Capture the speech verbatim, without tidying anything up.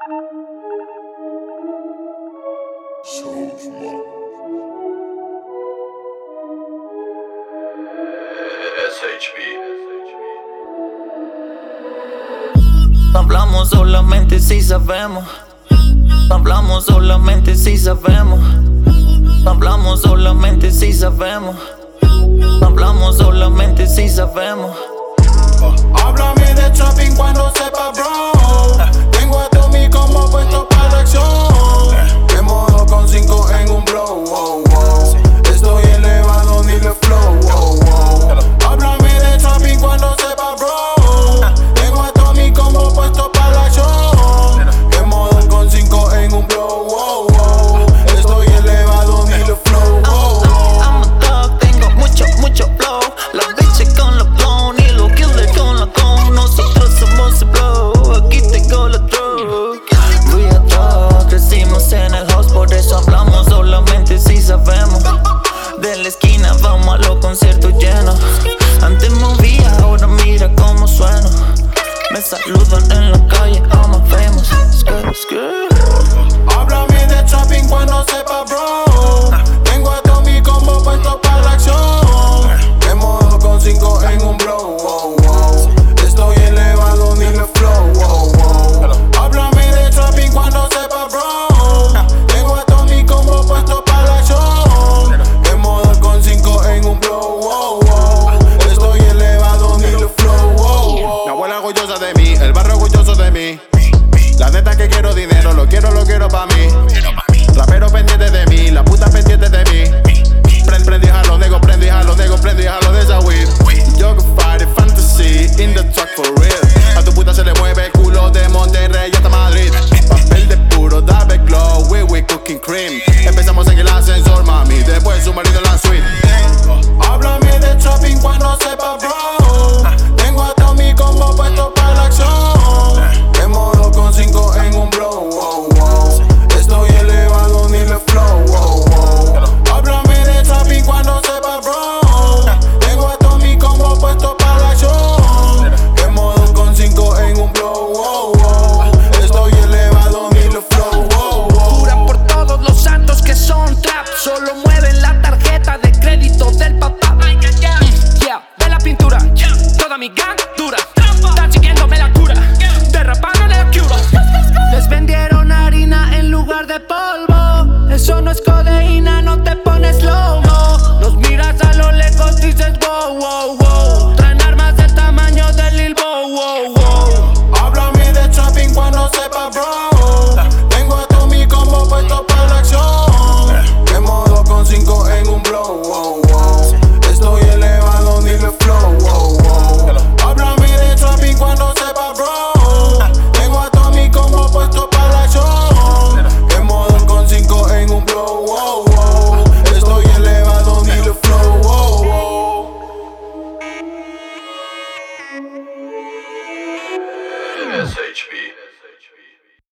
S H B. Hablamos solamente si sabemos. Hablamos solamente si sabemos. Hablamos solamente si sabemos. Hablamos solamente si sabemos. Háblame de trapping cuando sepa, bro. Tengo a Tommy como puesto para la acción. De modo con cinco en un blow, wow, wow. Estoy elevado, ni le flow, wow, wow. Háblame de trapping cuando sepa, bro. Tengo a Tommy como puesto para la acción. De modo con cinco en un blow, wow, wow. Estoy elevado, ni le flow, wow, wow. I'm a thug, tengo mucho, mucho flow. Las bitches con la clone y los killers con la con. Nosotros somos el blow, aquí tengo la drug. We are thug, crecimos en el house, por eso hablamos solamente si sabemos. De la esquina vamos a los conciertos llenos. Antes movía, ahora mira cómo sueno. Me saludan en la calle, I'm a famous. Skr, skr. Háblame de trapping cuando sepa, bro. Tengo a Tommy como puesto para la acción. De modo con cinco en un blow, wow, wow. Estoy elevado, ni le flow, wow, wow. Háblame de trapping cuando sepa, bro. Tengo a Tommy como puesto para la acción. De modo con cinco en un blow, wow, wow. Estoy elevado, ni le flow, wow, wow. Mi abuela orgullosa de mí, el barrio orgulloso de mí. La neta que quiero dinero, lo quiero, lo quiero pa' mí. Rapero pendiente de mí, la puta pendiente de mí. Prend, prendí jalo, nego, prendí jalo, nego, prendí jalo de esa weed. Yo que fight fantasy, in the truck for real. A tu puta se le mueve el culo de Monterrey hasta Madrid.